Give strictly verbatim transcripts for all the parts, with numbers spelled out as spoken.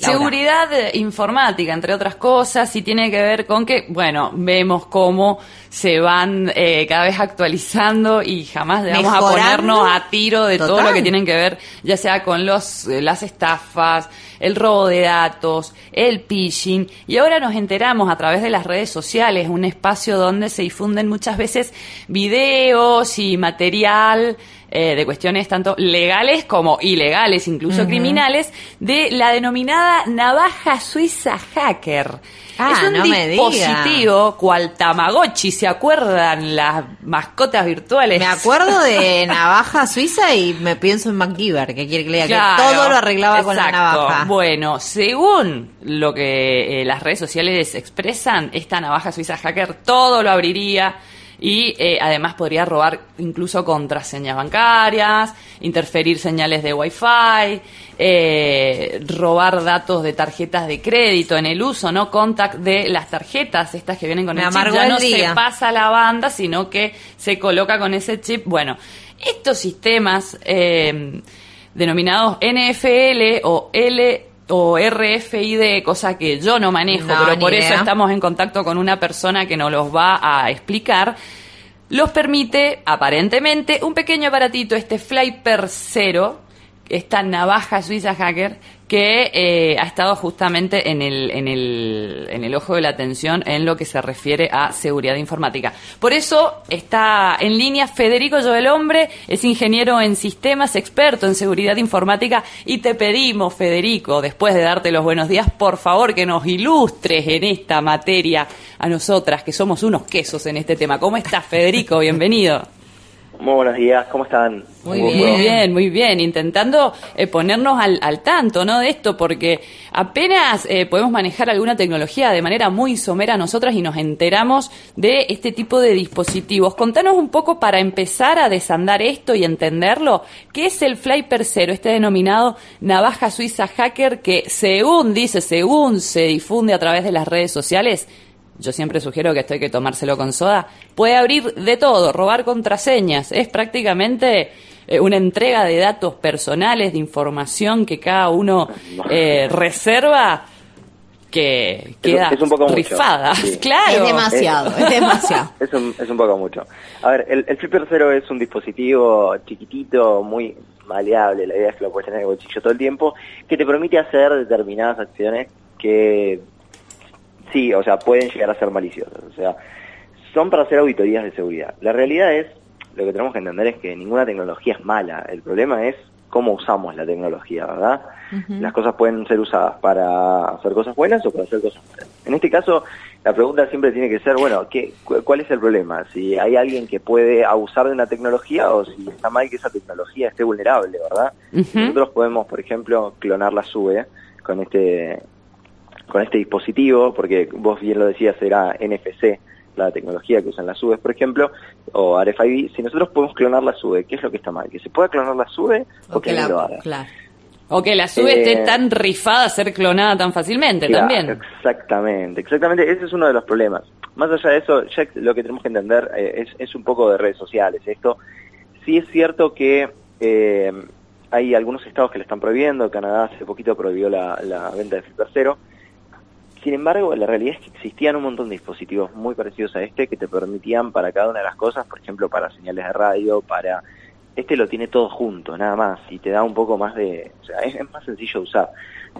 Seguridad informática, entre otras cosas, y tiene que ver con que, bueno, vemos cómo se van eh, cada vez actualizando y jamás vamos a ponernos a tiro de Total. todo lo que tienen que ver, ya sea con los las estafas, el robo de datos, el phishing, y ahora nos enteramos a través de las redes sociales, un espacio donde se difunden muchas veces videos y material eh, de cuestiones tanto legales como ilegales, incluso uh-huh. criminales, de la denominada navaja suiza hacker. Ah, es un no dispositivo cual Tamagotchi, ¿se acuerdan las mascotas virtuales? Me acuerdo de navaja suiza y me pienso en MacGyver, que quiere que le diga claro, que todo lo arreglaba exacto. con la navaja. Bueno, según lo que eh, las redes sociales expresan, esta navaja suiza hacker todo lo abriría y eh, además podría robar incluso contraseñas bancarias, interferir señales de Wi-Fi, eh, robar datos de tarjetas de crédito en el uso, no contact de las tarjetas, estas que vienen con Me el chip, ya el no día. se pasa la banda, sino que se coloca con ese chip. Bueno, estos sistemas eh, denominados N F L o L o R F I D, cosa que yo no manejo, no, pero por idea. eso estamos en contacto con una persona que nos los va a explicar, los permite, aparentemente, un pequeño aparatito, este Flyper Zero, esta navaja suiza hacker, que eh, ha estado justamente en el, en el, en el ojo de la atención en lo que se refiere a seguridad informática. Por eso está en línea Federico Joel Hombre, es ingeniero en sistemas, experto en seguridad informática, y te pedimos, Federico, después de darte los buenos días, por favor que nos ilustres en esta materia a nosotras, que somos unos quesos en este tema. ¿Cómo estás, Federico? Bienvenido. Muy buenos días, ¿cómo están? Muy bien, muy bien, muy bien. Intentando eh, ponernos al, al tanto, ¿no?, de esto, porque apenas eh, podemos manejar alguna tecnología de manera muy somera nosotras y nos enteramos de este tipo de dispositivos. Contanos un poco, para empezar a desandar esto y entenderlo, ¿qué es el Flyper Zero, este denominado navaja suiza hacker que, según dice, según se difunde a través de las redes sociales, yo siempre sugiero que esto hay que tomárselo con soda, puede abrir de todo, robar contraseñas, es prácticamente eh, una entrega de datos personales, de información que cada uno eh, reserva, que queda es un poco rifada. Mucho, sí. Claro. Es demasiado, es, es demasiado. es, un, es un poco mucho. A ver, el, el Flyper Zero es un dispositivo chiquitito, muy maleable, la idea es que lo puedes tener en el bolsillo todo el tiempo, que te permite hacer determinadas acciones que... sí, o sea, pueden llegar a ser maliciosas, o sea, son para hacer auditorías de seguridad. La realidad es, lo que tenemos que entender es que ninguna tecnología es mala, el problema es cómo usamos la tecnología, ¿verdad? Uh-huh. Las cosas pueden ser usadas para hacer cosas buenas o para hacer cosas malas. En este caso, la pregunta siempre tiene que ser, bueno, ¿qué, ¿cuál es el problema? Si hay alguien que puede abusar de una tecnología o si está mal que esa tecnología esté vulnerable, ¿verdad? Uh-huh. Nosotros podemos, por ejemplo, clonar la S U B E con este... con este dispositivo, porque vos bien lo decías, era N F C, la tecnología que usan las S U B E, por ejemplo, o R F I D. Si nosotros podemos clonar la S U B E, ¿qué es lo que está mal? ¿Que se pueda clonar la S U B E o, o que no lo haga? Claro. O que la S U B E eh, esté tan rifada a ser clonada tan fácilmente, claro, también. Exactamente, exactamente. Ese es uno de los problemas. Más allá de eso, ya lo que tenemos que entender eh, es, es un poco de redes sociales. Esto sí es cierto que... Eh, hay algunos estados que le están prohibiendo. Canadá hace poquito prohibió la, la venta de Flyper Zero. Sin embargo, la realidad es que existían un montón de dispositivos muy parecidos a este que te permitían para cada una de las cosas, por ejemplo, para señales de radio, para... Este lo tiene todo junto, nada más, y te da un poco más de... O sea, es, es más sencillo de usar,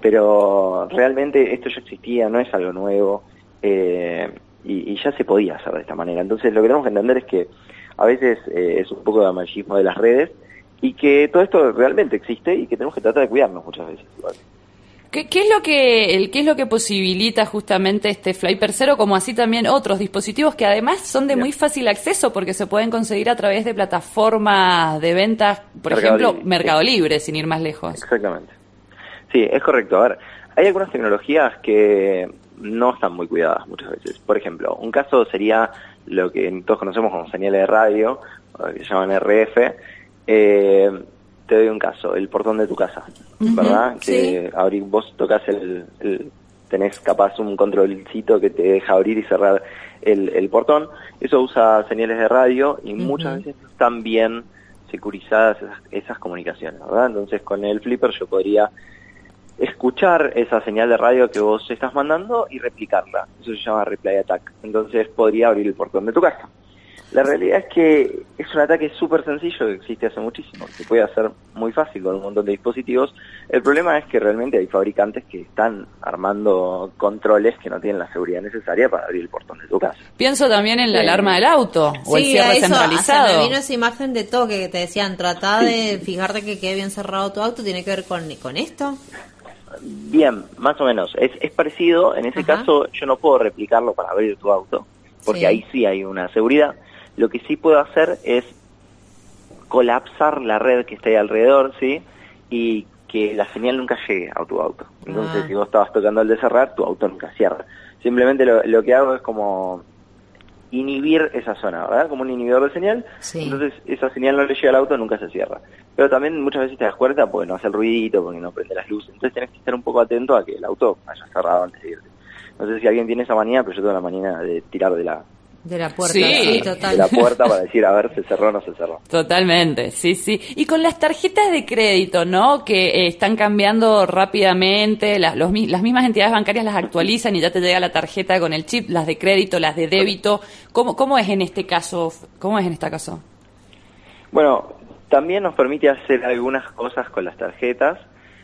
pero realmente esto ya existía, no es algo nuevo, eh, y, y ya se podía hacer de esta manera. Entonces, lo que tenemos que entender es que a veces eh, es un poco de amarillismo de las redes, y que todo esto realmente existe y que tenemos que tratar de cuidarnos muchas veces, igual. ¿Qué, ¿Qué es lo que el, qué es lo que posibilita justamente este Flyper Zero, como así también otros dispositivos que además son de Bien. muy fácil acceso porque se pueden conseguir a través de plataformas de ventas, por Mercado ejemplo, Libre, Mercado sí. Libre, sin ir más lejos? Exactamente. Sí, es correcto. A ver, hay algunas tecnologías que no están muy cuidadas muchas veces. Por ejemplo, un caso sería lo que todos conocemos como señales de radio, que se llaman R F. Eh, te doy un caso, el portón de tu casa, uh-huh, ¿verdad? Que sí. abrir, vos tocas el, el, tenés capaz un controlcito que te deja abrir y cerrar el, el portón. Eso usa señales de radio y uh-huh. muchas veces están bien securizadas esas, esas comunicaciones, ¿verdad? Entonces con el Flyper yo podría escuchar esa señal de radio que vos estás mandando y replicarla. Eso se llama replay attack. Entonces podría abrir el portón de tu casa. La realidad es que es un ataque súper sencillo que existe hace muchísimo, que se puede hacer muy fácil con un montón de dispositivos. El problema es que realmente hay fabricantes que están armando controles que no tienen la seguridad necesaria para abrir el portón de tu casa. Pienso también en la Sí. alarma del auto o el Sí, cierre eso, centralizado. hasta me vino esa imagen de toque que te decían, tratá de fijarte que quede bien cerrado tu auto, ¿tiene que ver con, con esto? Bien, más o menos. Es, es parecido. En ese Ajá. caso yo no puedo replicarlo para abrir tu auto, porque Sí. ahí sí hay una seguridad. Lo que sí puedo hacer es colapsar la red que está ahí alrededor, ¿sí? Y que la señal nunca llegue a tu auto. Entonces, Ah. si vos estabas tocando el de cerrar, tu auto nunca cierra. Simplemente lo, lo que hago es como inhibir esa zona, ¿verdad? Como un inhibidor de señal. Sí. Entonces, esa señal no le llega al auto, nunca se cierra. Pero también muchas veces te das cuenta porque no hace el ruidito, porque no prende las luces. Entonces, tenés que estar un poco atento a que el auto haya cerrado antes de irte. No sé si alguien tiene esa manía, pero yo tengo la manía de tirar de la, De la puerta, Sí. sí, de total. la puerta para decir, a ver, se cerró o no se cerró. Totalmente, sí, sí. Y con las tarjetas de crédito, ¿no? Que eh, están cambiando rápidamente, las, los, mi- las mismas entidades bancarias las actualizan y ya te llega la tarjeta con el chip, las de crédito, las de débito. ¿Cómo, cómo es en este caso? ¿Cómo es en este caso? Bueno, también nos permite hacer algunas cosas con las tarjetas.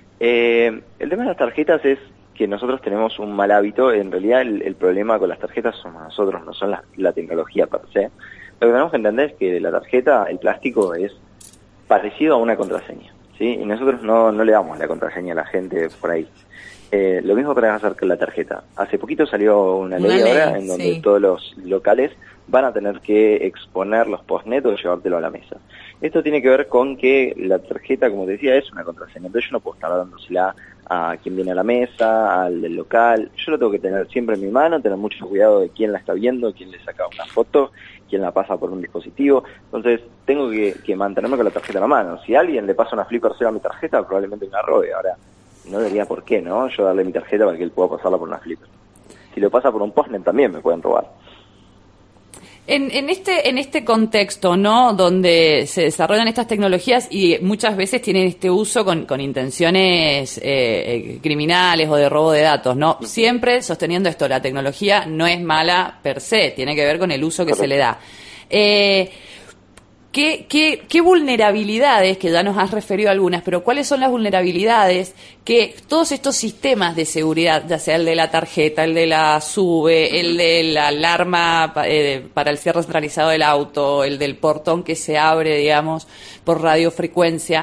Eh, el tema de las tarjetas es que nosotros tenemos un mal hábito. En realidad el, el problema con las tarjetas somos nosotros, no son la, la tecnología per se. Lo que tenemos que entender es que la tarjeta, el plástico, es parecido a una contraseña, ¿sí? Y nosotros no, no le damos la contraseña a la gente por ahí. Eh, lo mismo para hacer con la tarjeta. Hace poquito salió una Una ley, ley, ahora en donde sí. todos los locales van a tener que exponer los postnet o llevártelo a la mesa. Esto tiene que ver con que la tarjeta, como te decía, es una contraseña. Entonces yo no puedo estar dándosela a quien viene a la mesa, al del local. Yo lo tengo que tener siempre en mi mano, tener mucho cuidado de quién la está viendo, quién le saca una foto, quién la pasa por un dispositivo. Entonces tengo que, que mantenerme con la tarjeta en la mano. Si alguien le pasa una Flipper cero a mi tarjeta, probablemente me la robe. Ahora, no debería por qué, ¿no? Yo darle mi tarjeta para que él pueda pasarla por una Flipper. Si lo pasa por un postnet también me pueden robar. En, en este en este contexto, ¿no? Donde se desarrollan estas tecnologías y muchas veces tienen este uso con, con intenciones eh, eh, criminales o de robo de datos, ¿no? Siempre sosteniendo esto, la tecnología no es mala per se, tiene que ver con el uso que Correcto. se le da. Eh, ¿Qué, qué, ¿Qué vulnerabilidades, que ya nos has referido algunas, pero cuáles son las vulnerabilidades que todos estos sistemas de seguridad, ya sea el de la tarjeta, el de la SUBE, el de la alarma eh, para el cierre centralizado del auto, el del portón que se abre, digamos, por radiofrecuencia,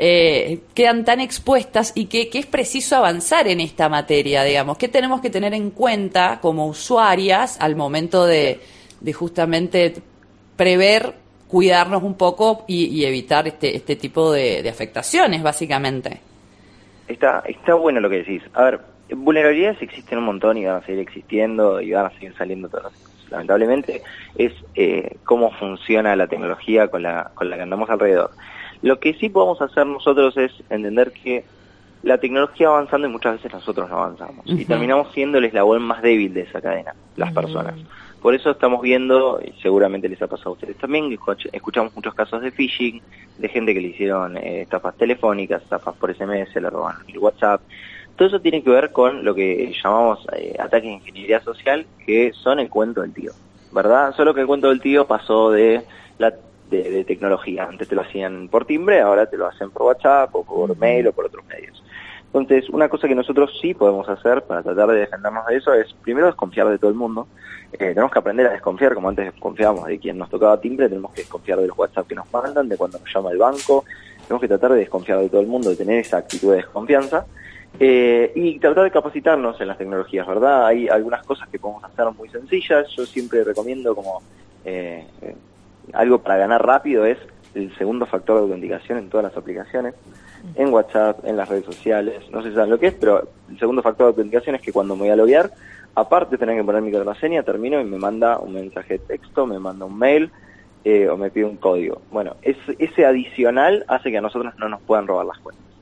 eh, quedan tan expuestas y que, que es preciso avanzar en esta materia, digamos? ¿Qué tenemos que tener en cuenta como usuarias al momento de, de justamente prever, cuidarnos un poco y, y evitar este este tipo de, de afectaciones, básicamente? Está, está bueno lo que decís. A ver, vulnerabilidades existen un montón y van a seguir existiendo y van a seguir saliendo todas las cosas. Lamentablemente es eh, cómo funciona la tecnología con la, con la que andamos alrededor. Lo que sí podemos hacer nosotros es entender que la tecnología va avanzando y muchas veces nosotros no avanzamos. Uh-huh. Y terminamos siendo el eslabón más débil de esa cadena, las Uh-huh. personas. Por eso estamos viendo, y seguramente les ha pasado a ustedes también, escuchamos muchos casos de phishing, de gente que le hicieron eh, estafas telefónicas, estafas por S M S, le roban el WhatsApp. Todo eso tiene que ver con lo que llamamos eh, ataques de ingeniería social, que son el cuento del tío, ¿verdad? Solo que el cuento del tío pasó de la de, de tecnología. Antes te lo hacían por timbre, ahora te lo hacen por WhatsApp o por mail o por otros medios. Entonces, una cosa que nosotros sí podemos hacer para tratar de defendernos de eso es, primero, desconfiar de todo el mundo. Eh, tenemos que aprender a desconfiar, como antes desconfiábamos de quien nos tocaba timbre, tenemos que desconfiar de los WhatsApp que nos mandan, de cuando nos llama el banco. Tenemos que tratar de desconfiar de todo el mundo, de tener esa actitud de desconfianza. Eh, y tratar de capacitarnos en las tecnologías, ¿verdad? Hay algunas cosas que podemos hacer muy sencillas. Yo siempre recomiendo como eh, eh, algo para ganar rápido es el segundo factor de autenticación en todas las aplicaciones, en WhatsApp, en las redes sociales. No sé si saben lo que es, pero el segundo factor de autenticación es que cuando me voy a loguear, aparte de tener que poner mi contraseña, termino y me manda un mensaje de texto, me manda un mail eh, o me pide un código. Bueno, ese, ese adicional hace que a nosotros no nos puedan robar las cuentas.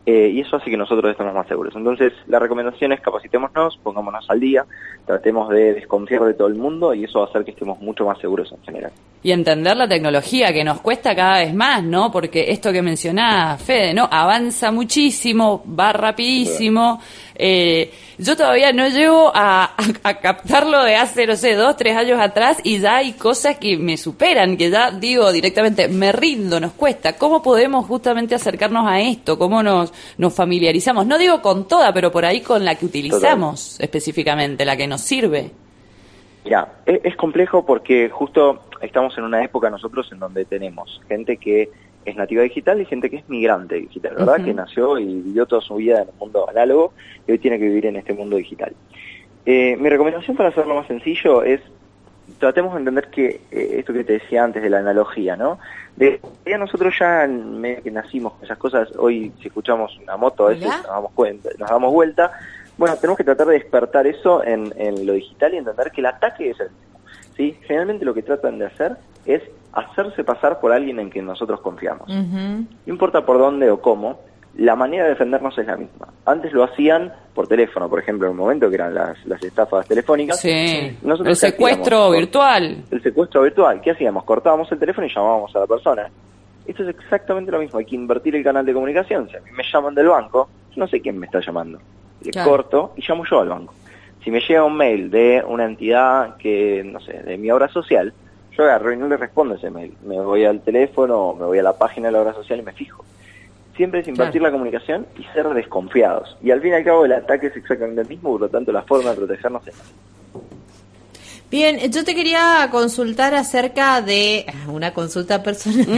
Eh, y eso hace que nosotros estemos más seguros. Entonces, la recomendación es capacitémonos, pongámonos al día, tratemos de desconfiar de todo el mundo y eso va a hacer que estemos mucho más seguros en general. Y entender la tecnología, que nos cuesta cada vez más, ¿no? Porque esto que mencionaba Fede, ¿no? Avanza muchísimo, va rapidísimo. Eh, yo todavía no llego a, a, a captarlo de hace, no sé, dos, tres años atrás y ya hay cosas que me superan, que ya digo directamente, me rindo, nos cuesta. ¿Cómo podemos justamente acercarnos a esto? ¿Cómo nos, nos familiarizamos? No digo con toda, pero por ahí con la que utilizamos Total. específicamente, la que nos sirve. Mira, es, es complejo porque justo estamos en una época nosotros en donde tenemos gente que es nativa digital y gente que es migrante digital, ¿verdad? Uh-huh. Que nació y vivió toda su vida en el mundo análogo y hoy tiene que vivir en este mundo digital. Eh, mi recomendación para hacerlo más sencillo es tratemos de entender que eh, esto que te decía antes de la analogía, ¿no? De ya nosotros ya medio que nacimos con esas cosas, hoy si escuchamos una moto a veces nos damos cuenta, nos damos vuelta. Bueno, tenemos que tratar de despertar eso en, en lo digital y entender que el ataque es el mismo, ¿sí? Generalmente lo que tratan de hacer es hacerse pasar por alguien en quien nosotros confiamos. Uh-huh. No importa por dónde o cómo, la manera de defendernos es la misma. Antes lo hacían por teléfono, por ejemplo, en un momento que eran las, las estafas telefónicas. Sí, nosotros el secuestro virtual. El secuestro virtual. ¿Qué hacíamos? Cortábamos el teléfono y llamábamos a la persona. Esto es exactamente lo mismo. Hay que invertir el canal de comunicación. Si a mí me llaman del banco, yo no sé quién me está llamando. Le claro. corto y llamo yo al banco. Si me llega un mail de una entidad que, no sé, de mi obra social, yo agarro y no le respondo ese mail. Me voy al teléfono, me voy a la página de la obra social y me fijo. Siempre es invertir claro. la comunicación y ser desconfiados. Y al fin y al cabo el ataque es exactamente el mismo, por lo tanto la forma de protegernos es la misma. Bien, yo te quería consultar acerca de una consulta personal.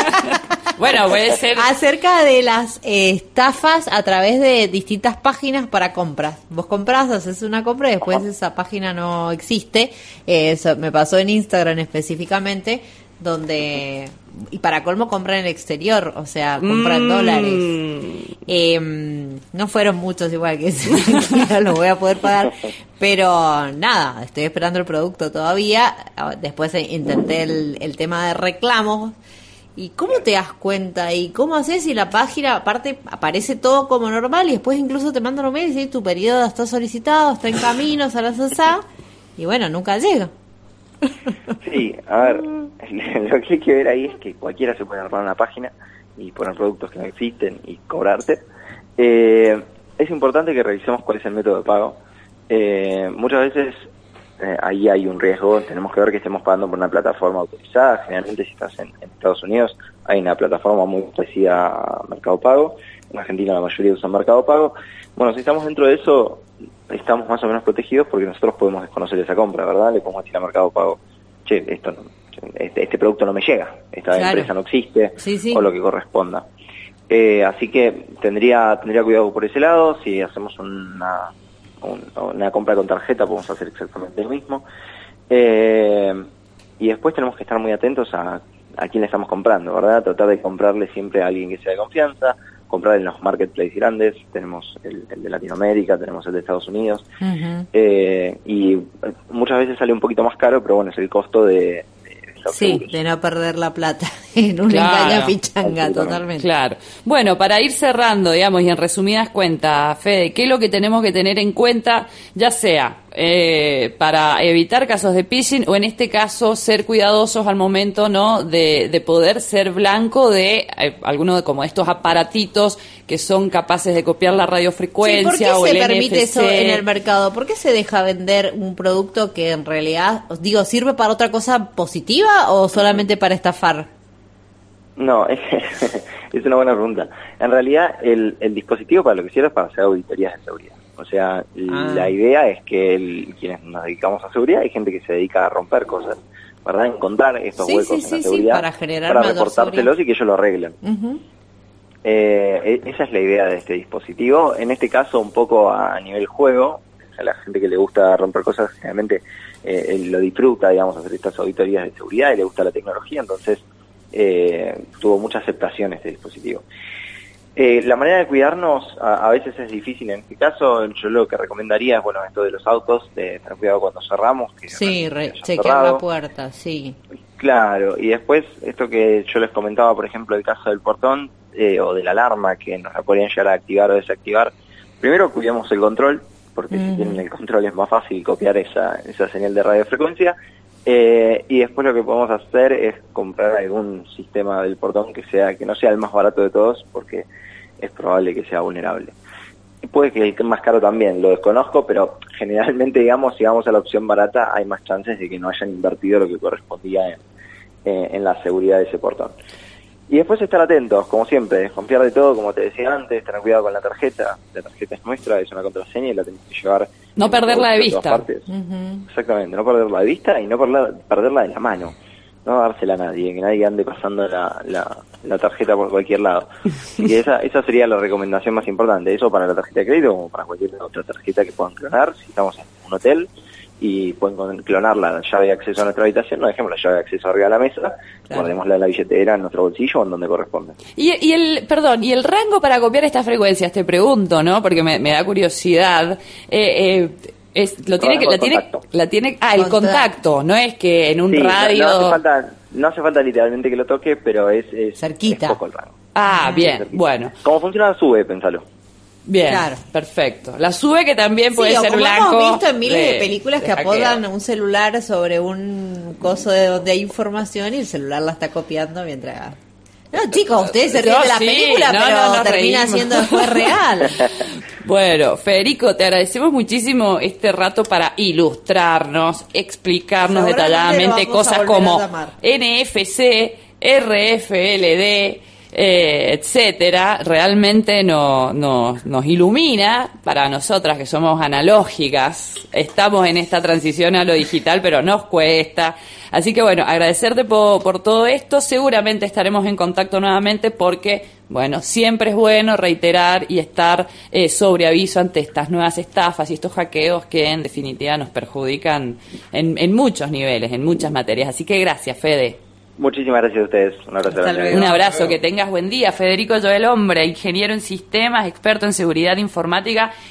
Bueno, puede ser acerca de las eh, estafas a través de distintas páginas para compras. Vos compras, haces una compra y después Ajá. esa página no existe. Eh, eso me pasó en Instagram específicamente, donde y para colmo compran en el exterior, o sea, compran mm. dólares. Eh, no fueron muchos igual que no los voy a poder pagar, pero nada, estoy esperando el producto todavía. Después intenté el, el tema de reclamos. ¿Y cómo te das cuenta? ¿Y cómo haces si la página, aparte, aparece todo como normal y después incluso te mandan un mail y dice tu periodo está solicitado, está en camino, salasasá, y bueno, nunca llega? Sí, a ver, lo que hay que ver ahí es que cualquiera se puede armar una página y poner productos que no existen y cobrarte. Eh, es importante que revisemos cuál es el método de pago. Eh, muchas veces eh, ahí hay un riesgo, tenemos que ver que estemos pagando por una plataforma autorizada. Generalmente si estás en, en Estados Unidos hay una plataforma muy parecida a Mercado Pago. En Argentina la mayoría usan Mercado Pago. Bueno, si estamos dentro de eso, estamos más o menos protegidos porque nosotros podemos desconocer esa compra, ¿verdad? Le podemos decir a Mercado Pago, che, esto no, este, este producto no me llega, esta claro. empresa no existe, sí, sí. o lo que corresponda. Eh, así que tendría tendría cuidado por ese lado. Si hacemos una, un, una compra con tarjeta, podemos hacer exactamente lo mismo. Eh, y después tenemos que estar muy atentos a, a quién le estamos comprando, ¿verdad? Tratar de comprarle siempre a alguien que sea de confianza, comprar en los marketplaces grandes. Tenemos el, el de Latinoamérica, tenemos el de Estados Unidos, uh-huh. eh, y muchas veces sale un poquito más caro, pero bueno, es el costo de, de estar sí, seguros. De no perder la plata en una claro. engaña pichanga, totalmente. Claro. Bueno, para ir cerrando, digamos, y en resumidas cuentas, Fede, ¿qué es lo que tenemos que tener en cuenta, ya sea eh, para evitar casos de phishing o en este caso ser cuidadosos al momento, ¿no?, de, de poder ser blanco de eh, alguno de como estos aparatitos que son capaces de copiar la radiofrecuencia sí, o el N F C? ¿Por qué se permite eso en el C? mercado? ¿Por qué se deja vender un producto que en realidad, digo, sirve para otra cosa positiva o solamente para estafar? No, es, es una buena pregunta. En realidad, el, el dispositivo para lo que sirve es para hacer auditorías de seguridad. O sea, ah. la idea es que el, quienes nos dedicamos a seguridad, hay gente que se dedica a romper cosas, ¿verdad? Encontrar estos sí, huecos sí, en la sí, seguridad sí, para, generar para reportárselos y que ellos lo arreglen. Uh-huh. Eh, esa es la idea de este dispositivo. En este caso, un poco a nivel juego, a la gente que le gusta romper cosas, generalmente eh, lo disfruta, digamos, hacer estas auditorías de seguridad y le gusta la tecnología, entonces eh, tuvo mucha aceptación este dispositivo. Eh, la manera de cuidarnos a, a veces es difícil. En este caso, yo lo que recomendaría es, bueno, esto de los autos, de tener cuidado cuando cerramos. Que sí, re- chequear la puerta, sí. Claro, y después, esto que yo les comentaba, por ejemplo, el caso del portón, eh, o de la alarma que nos la podrían llegar a activar o desactivar, primero cuidamos el control, porque mm. si tienen el control es más fácil copiar esa, esa señal de radiofrecuencia, eh, y después lo que podemos hacer es comprar algún sistema del portón que sea que no sea el más barato de todos, porque es probable que sea vulnerable. Puede que el más caro también, lo desconozco, pero generalmente, digamos, si vamos a la opción barata, hay más chances de que no hayan invertido lo que correspondía en, eh, en la seguridad de ese portón. Y después estar atentos, como siempre, desconfiar de todo, como te decía antes, tener cuidado con la tarjeta. La tarjeta es nuestra, es una contraseña y la tenemos que llevar. No perderla de vista. Uh-huh. Exactamente, no perderla de vista y no perderla, perderla de la mano. No dársela a nadie, que nadie ande pasando la, la, la tarjeta por cualquier lado. Y esa esa sería la recomendación más importante, eso para la tarjeta de crédito como para cualquier otra tarjeta que puedan clonar. Si estamos en un hotel y pueden clonar la llave de acceso a nuestra habitación, no dejemos la llave de acceso arriba de la mesa, claro. Guardémosla en la billetera, en nuestro bolsillo o en donde corresponde. Y, y el, perdón, y el rango para copiar estas frecuencias, te pregunto, ¿no? Porque me, me da curiosidad. Eh, eh, Es, lo tiene que la tiene, la tiene ah el contacto, no es que en un sí, radio no, no hace falta no hace falta literalmente que lo toque, pero es, es cerquita, es poco el rango. Ah, bien, bueno. ¿Cómo funciona la sube? Pensalo. Bien, claro. Perfecto. La sube que también puede sí, ser como blanco. Hemos visto en miles de, de películas de que hackeo. apodan un celular sobre un coso de donde hay información y el celular la está copiando mientras. No, chicos, ustedes se ríen no, de la sí, película, no, pero no, no termina reímos. siendo después real. Bueno, Federico, te agradecemos muchísimo este rato para ilustrarnos, explicarnos detalladamente cosas como N F C, R F L D, eh, etcétera. Realmente no, no, nos ilumina para nosotras que somos analógicas. Estamos en esta transición a lo digital, pero nos cuesta. Así que bueno, agradecerte por, por todo esto. Seguramente estaremos en contacto nuevamente porque, bueno, siempre es bueno reiterar y estar eh, sobre aviso ante estas nuevas estafas y estos hackeos que en definitiva nos perjudican en, en muchos niveles, en muchas materias. Así que gracias, Fede. Muchísimas gracias a ustedes. Un abrazo. Un abrazo, que tengas buen día. Federico Joel Hombre, ingeniero en sistemas, experto en seguridad informática.